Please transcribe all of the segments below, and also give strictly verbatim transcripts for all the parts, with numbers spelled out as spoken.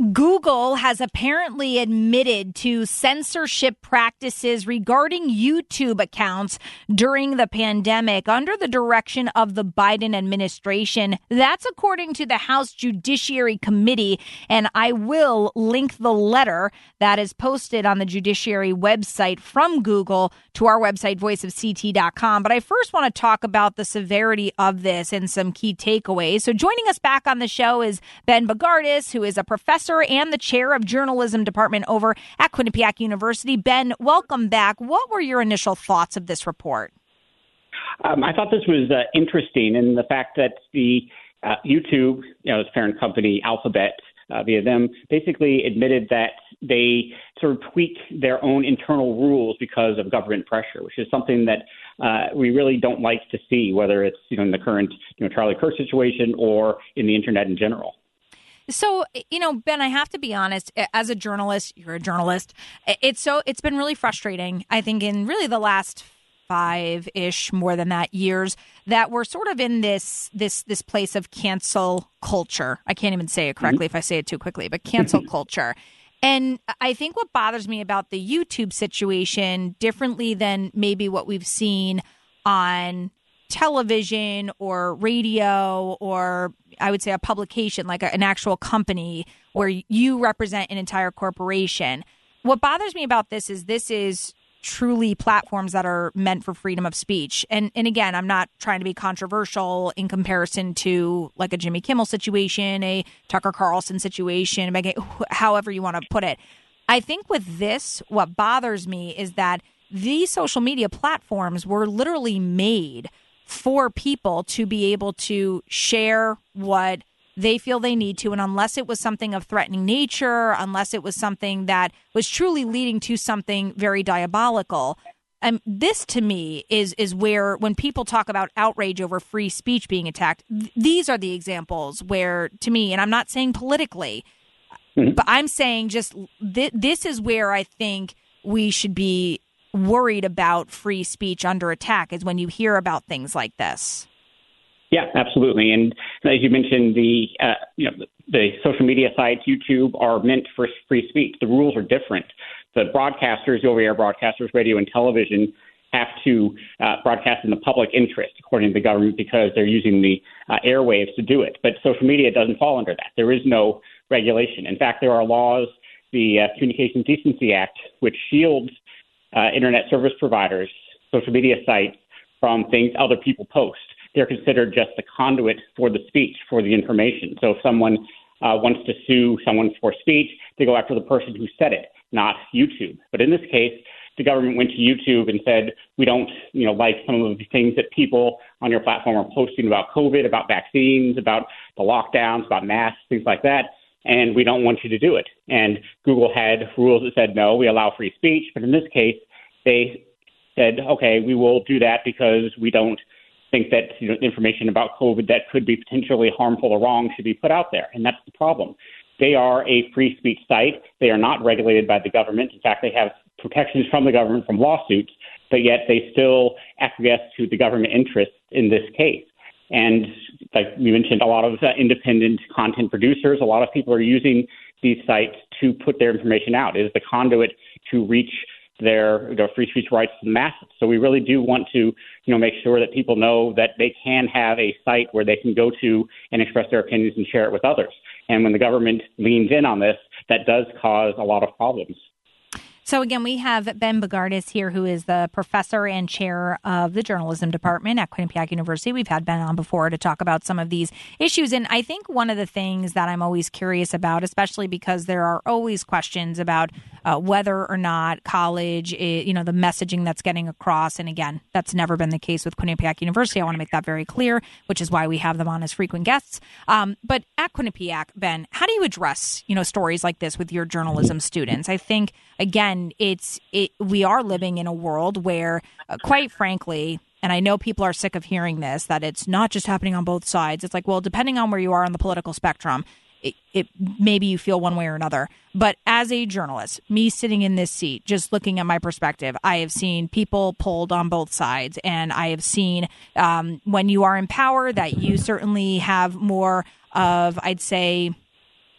Google has apparently admitted to censorship practices regarding YouTube accounts during the pandemic under the direction of the Biden administration. That's according to the House Judiciary Committee, and I will link the letter that is posted on the Judiciary website from Google to our website, voice of c t dot com. But I first want to talk about the severity of this and some key takeaways. So joining us back on the show is Ben Bogardus, who is a professor and the chair of journalism department over at Quinnipiac University. Ben, welcome back. What were your initial thoughts of this report? Um, I thought this was uh, interesting in the fact that the uh, YouTube, you know, its parent company Alphabet, uh, via them, basically admitted that they sort of tweaked their own internal rules because of government pressure, which is something that uh, we really don't like to see, whether it's you know in the current you know Charlie Kirk situation or in the internet in general. So, you know, Ben, I have to be honest, as a journalist, you're a journalist. It's so it's been really frustrating, I think, in really the last five-ish, more than that, years, that we're sort of in this this this place of cancel culture. I can't even say it correctly mm-hmm. if I say it too quickly, but cancel culture. And I think what bothers me about the YouTube situation, differently than maybe what we've seen on television or radio, or I would say a publication like a, an actual company where you represent an entire corporation. What bothers me about this is this is truly platforms that are meant for freedom of speech. And and again, I'm not trying to be controversial in comparison to like a Jimmy Kimmel situation, a Tucker Carlson situation, however you want to put it. I think with this, what bothers me is that these social media platforms were literally made for people to be able to share what they feel they need to. And unless it was something of threatening nature, unless it was something that was truly leading to something very diabolical, um, this to me is is where when people talk about outrage over free speech being attacked, th- these are the examples where, to me, and I'm not saying politically, mm-hmm. but I'm saying just th- this is where I think we should be worried about free speech under attack, is when you hear about things like this. Yeah, absolutely. And as you mentioned, the uh, you know the, the social media sites, YouTube, are meant for free speech. The rules are different. The broadcasters, the over-air broadcasters, radio and television, have to uh, broadcast in the public interest, according to the government, because they're using the uh, airwaves to do it. But social media doesn't fall under that. There is no regulation. In fact, there are laws, the uh, Communications Decency Act, which shields Uh, internet service providers, social media sites, from things other people post. They're considered just the conduit for the speech, for the information. So if someone uh, wants to sue someone for speech, they go after the person who said it, not YouTube. But in this case, the government went to YouTube and said, we don't, you know, like some of the things that people on your platform are posting about COVID, about vaccines, about the lockdowns, about masks, things like that. And we don't want you to do it. And Google had rules that said, no, we allow free speech. But in this case, they said, okay, we will do that because we don't think that you know, information about COVID that could be potentially harmful or wrong should be put out there. And that's the problem. They are a free speech site. They are not regulated by the government. In fact, they have protections from the government from lawsuits, but yet they still acquiesce to the government interests in this case. And like you mentioned, a lot of uh, independent content producers, a lot of people are using these sites to put their information out. It is the conduit to reach their, their free speech rights to the masses. So we really do want to, you know, make sure that people know that they can have a site where they can go to and express their opinions and share it with others. And when the government leans in on this, that does cause a lot of problems. So again, we have Ben Bogardus here, who is the professor and chair of the journalism department at Quinnipiac University. We've had Ben on before to talk about some of these issues. And I think one of the things that I'm always curious about, especially because there are always questions about uh, whether or not college, is, you know, the messaging that's getting across. And again, that's never been the case with Quinnipiac University. I want to make that very clear, which is why we have them on as frequent guests. Um, but at Quinnipiac, Ben, how do you address, you know, stories like this with your journalism students? I think, again, it's it. We are living in a world where, uh, quite frankly, and I know people are sick of hearing this, that it's not just happening on both sides. It's like, well, depending on where you are on the political spectrum, it, it maybe you feel one way or another. But as a journalist, me sitting in this seat, just looking at my perspective, I have seen people pulled on both sides, and I have seen um, when you are in power that you certainly have more of, I'd say,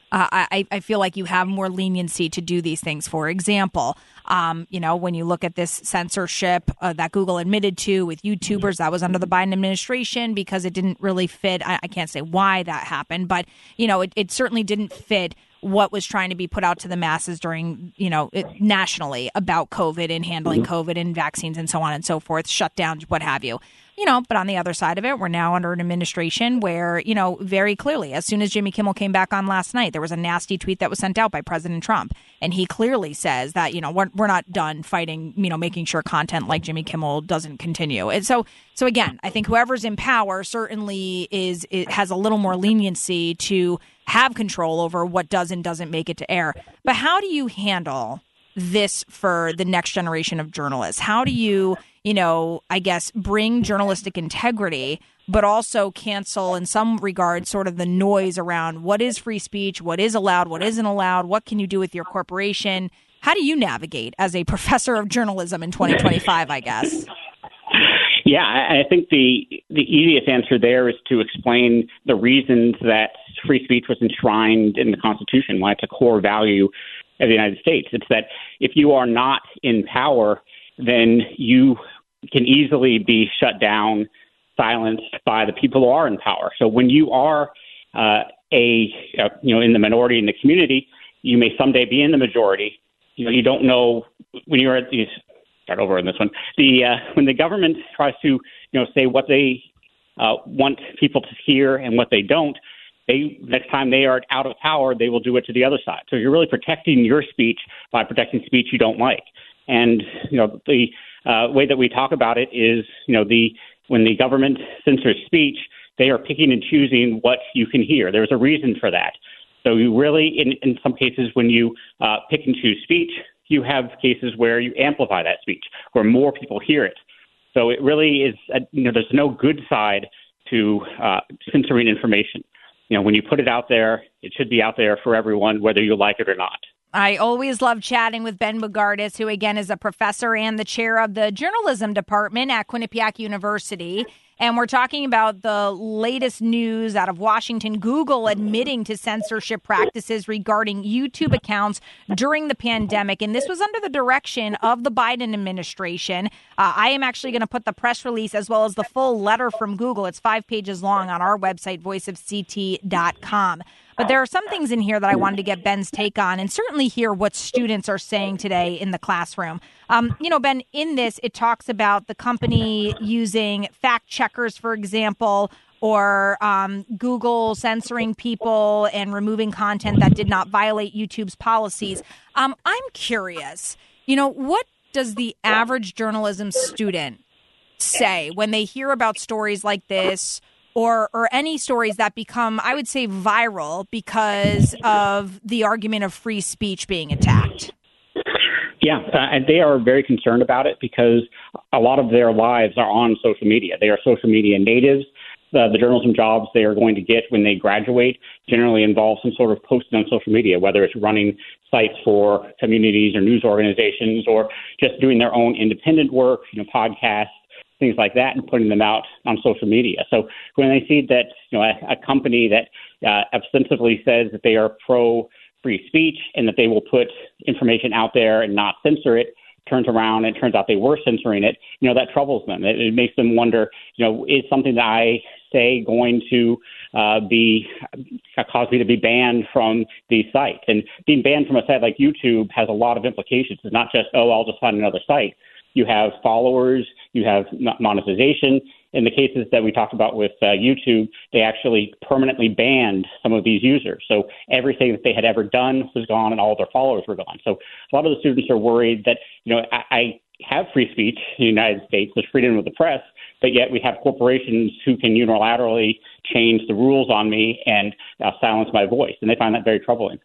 uh, I, I feel like you have more leniency to do these things. For example, um, you know, when you look at this censorship uh, that Google admitted to with YouTubers, that was under the Biden administration because it didn't really fit. I, I can't say why that happened, but, you know, it, it certainly didn't fit what was trying to be put out to the masses during, you know, it, nationally about COVID and handling COVID and vaccines and so on and so forth, shutdowns, what have you. You know, but on the other side of it, we're now under an administration where, you know, very clearly, as soon as Jimmy Kimmel came back on last night, there was a nasty tweet that was sent out by President Trump. And he clearly says that, you know, we're, we're not done fighting, you know, making sure content like Jimmy Kimmel doesn't continue. And so, so again, I think whoever's in power certainly is, it has a little more leniency to have control over what does and doesn't make it to air. But how do you handle this for the next generation of journalists? How do you, you know, I guess, bring journalistic integrity, but also cancel in some regard sort of the noise around what is free speech, what is allowed, what isn't allowed, what can you do with your corporation? How do you navigate as a professor of journalism in twenty twenty-five, I guess? Yeah, I think the the easiest answer there is to explain the reasons that free speech was enshrined in the Constitution, why it's a core value of the United States. It's that if you are not in power, then you can easily be shut down, silenced by the people who are in power. So when you are uh, a uh, you know in the minority in the community, you may someday be in the majority. You know, you don't know when you're at these. Start over on this one. The uh, when the government tries to you know say what they uh, want people to hear and what they don't, they next time they are out of power, they will do it to the other side. So you're really protecting your speech by protecting speech you don't like. And you know the uh, way that we talk about it is you know the when the government censors speech, they are picking and choosing what you can hear. There's a reason for that. So you really, in, in some cases, when you uh, pick and choose speech, you have cases where you amplify that speech, where more people hear it. So it really is, a, you know, there's no good side to uh, censoring information. You know, when you put it out there, it should be out there for everyone, whether you like it or not. I always love chatting with Ben Bogardus, who, again, is a professor and the chair of the journalism department at Quinnipiac University. And we're talking about the latest news out of Washington, Google admitting to censorship practices regarding YouTube accounts during the pandemic. And this was under the direction of the Biden administration. Uh, I am actually going to put the press release as well as the full letter from Google. It's five pages long on our website, voice of c t dot com. But there are some things in here that I wanted to get Ben's take on and certainly hear what students are saying today in the classroom. Um, you know, Ben, in this, it talks about the company using fact checkers, for example, or um, Google censoring people and removing content that did not violate YouTube's policies. Um, I'm curious, you know, what does the average journalism student say when they hear about stories like this? Or, or any stories that become, I would say, viral because of the argument of free speech being attacked? Yeah, uh, and they are very concerned about it because a lot of their lives are on social media. They are social media natives. Uh, the journalism jobs they are going to get when they graduate generally involve some sort of posting on social media, whether it's running sites for communities or news organizations or just doing their own independent work, you know, podcasts, things like that, and putting them out on social media. So when they see that, you know, a, a company that uh, ostensibly says that they are pro free speech and that they will put information out there and not censor it, turns around and it turns out they were censoring it, you know, that troubles them. It, it makes them wonder, you know, is something that I say going to uh, be uh, cause me to be banned from these sites? And being banned from a site like YouTube has a lot of implications. It's not just, oh, I'll just find another site. You have followers, you have monetization. In the cases that we talked about with uh, YouTube, they actually permanently banned some of these users. So everything that they had ever done was gone and all of their followers were gone. So a lot of the students are worried that, you know, I, I have free speech in the United States, there's freedom of the press, but yet we have corporations who can unilaterally change the rules on me and uh, silence my voice. And they find that very troubling.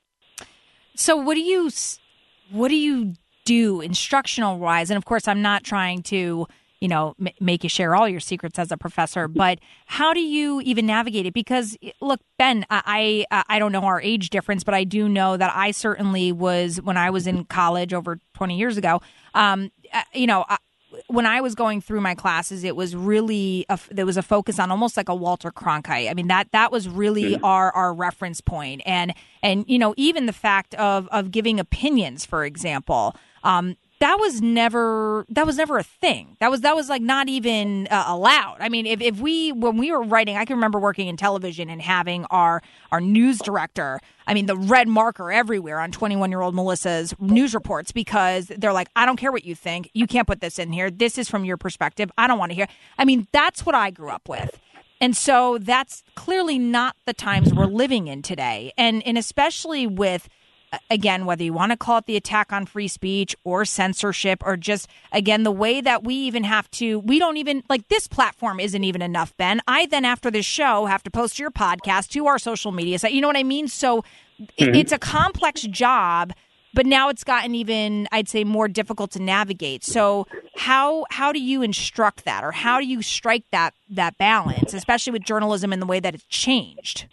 So what do you, what do you do instructional wise? And of course, I'm not trying to, you know, m- make you share all your secrets as a professor, but how do you even navigate it? Because look, Ben, I, I, I don't know our age difference, but I do know that I certainly was, when I was in college over twenty years ago, um, you know, when I was going through my classes, it was really a, there was a focus on almost like a Walter Cronkite. I mean, that that was really mm-hmm. our our reference point, and and you know, even the fact of of giving opinions, for example. Um, That was never that was never a thing. That was that was like not even uh, allowed. I mean, if, if we when we were writing, I can remember working in television and having our our news director. I mean, the red marker everywhere on twenty-one-year-old Melissa's news reports because they're like, I don't care what you think. You can't put this in here. This is from your perspective. I don't want to hear. I mean, that's what I grew up with. And so that's clearly not the times we're living in today. And and especially with, again, whether you want to call it the attack on free speech or censorship or just, again, the way that we even have to, we don't even, like this platform isn't even enough, Ben. I then, after this show, have to post to your podcast, to our social media site. You know what I mean? So mm-hmm. it's a complex job, but now it's gotten even, I'd say, more difficult to navigate. So how how do you instruct that, or how do you strike that that balance, especially with journalism and the way that it's changed?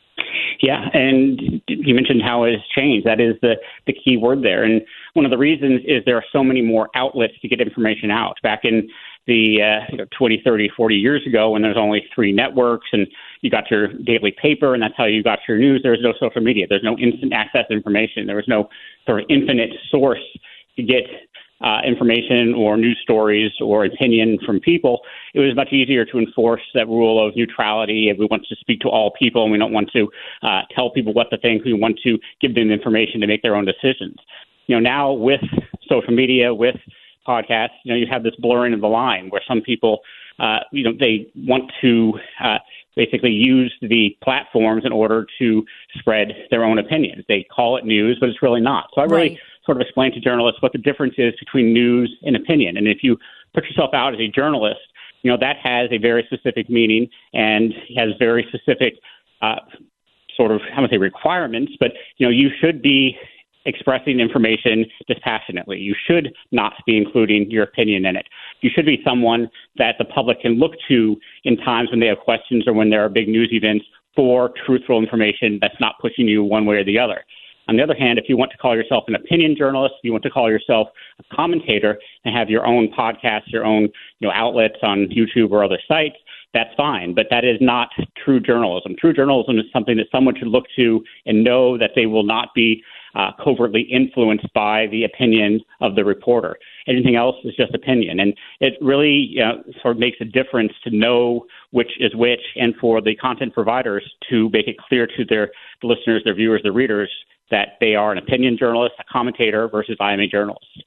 Yeah, and you mentioned how it has changed. That is the, the key word there. And one of the reasons is there are so many more outlets to get information out. Back in the uh, you know, twenty, thirty, forty years ago, when there's only three networks and you got your daily paper and that's how you got your news, there was no social media. There's no instant access information. There was no sort of infinite source to get Uh, information or news stories or opinion from people. It was much easier to enforce that rule of neutrality. If we want to speak to all people and we don't want to uh, tell people what to think, we want to give them information to make their own decisions. You know, now with social media, with podcasts, you know, you have this blurring of the line where some people, uh, you know, they want to uh, basically use the platforms in order to spread their own opinions. They call it news, but it's really not. So I really right. sort of explain to journalists what the difference is between news and opinion. And if you put yourself out as a journalist, you know, that has a very specific meaning and has very specific uh, sort of, I don't say requirements, but, you know, you should be expressing information dispassionately. You should not be including your opinion in it. You should be someone that the public can look to in times when they have questions or when there are big news events for truthful information that's not pushing you one way or the other. On the other hand, if you want to call yourself an opinion journalist, you want to call yourself a commentator and have your own podcast, your own you know outlets on YouTube or other sites, that's fine. But that is not true journalism. True journalism is something that someone should look to and know that they will not be uh, covertly influenced by the opinion of the reporter. Anything else is just opinion. And it really you know, sort of makes a difference to know which is which, and for the content providers to make it clear to their listeners, their viewers, their readers, that they are an opinion journalist, a commentator, versus I am a journalist.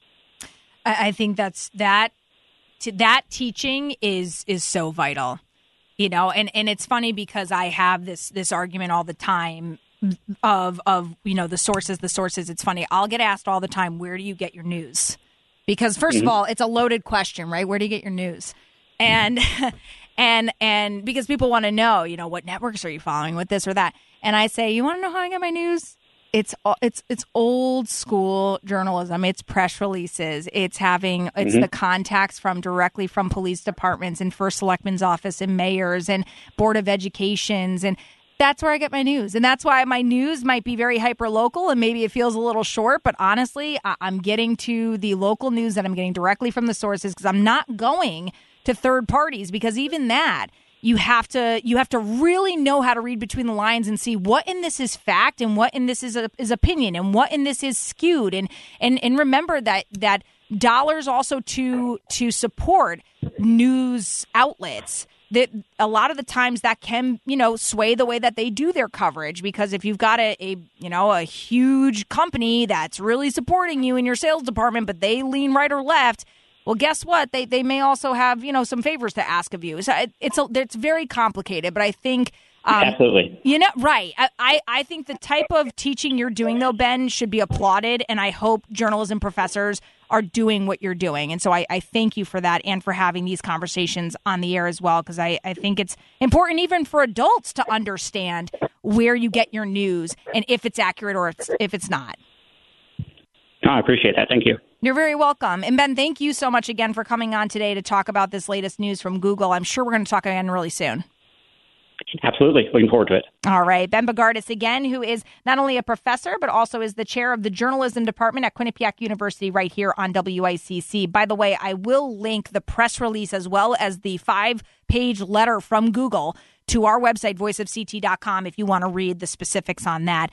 I think that's that. That teaching is is so vital, you know. And, and it's funny because I have this this argument all the time of of you know the sources, the sources. It's funny. I'll get asked all the time, where do you get your news? Because first mm-hmm. of all, it's a loaded question, right? Where do you get your news? And and and because people want to know, you know, what networks are you following with this or that? And I say, you want to know how I get my news? It's it's it's old school journalism. It's press releases. It's having it's mm-hmm. the contacts from directly from police departments and First Selectman's office and mayors and Board of Educations, and that's where I get my news. And that's why my news might be very hyper local and maybe it feels a little short. But honestly, I- I'm getting to the local news that I'm getting directly from the sources because I'm not going to third parties, because even that. You have to you have to really know how to read between the lines and see what in this is fact and what in this is a, is opinion and what in this is skewed, and and and remember that that dollars also to to support news outlets, that a lot of the times that can you know sway the way that they do their coverage, because if you've got a, a you know a huge company that's really supporting you in your sales department, but they lean right or left. Well, guess what? They they may also have, you know, some favors to ask of you. So it, it's a, it's very complicated, but I think um, absolutely, you know, right. I, I I think the type of teaching you're doing, though, Ben, should be applauded, and I hope journalism professors are doing what you're doing. And so I, I thank you for that and for having these conversations on the air as well, because I, I think it's important even for adults to understand where you get your news and if it's accurate or if it's, if it's not. Oh, I appreciate that. Thank you. You're very welcome. And Ben, thank you so much again for coming on today to talk about this latest news from Google. I'm sure we're going to talk again really soon. Absolutely. Looking forward to it. All right. Ben Bogardus, again, who is not only a professor, but also is the chair of the journalism department at Quinnipiac University right here on W I C C. By the way, I will link the press release as well as the five-page letter from Google to our website, voice of c t dot com, if you want to read the specifics on that.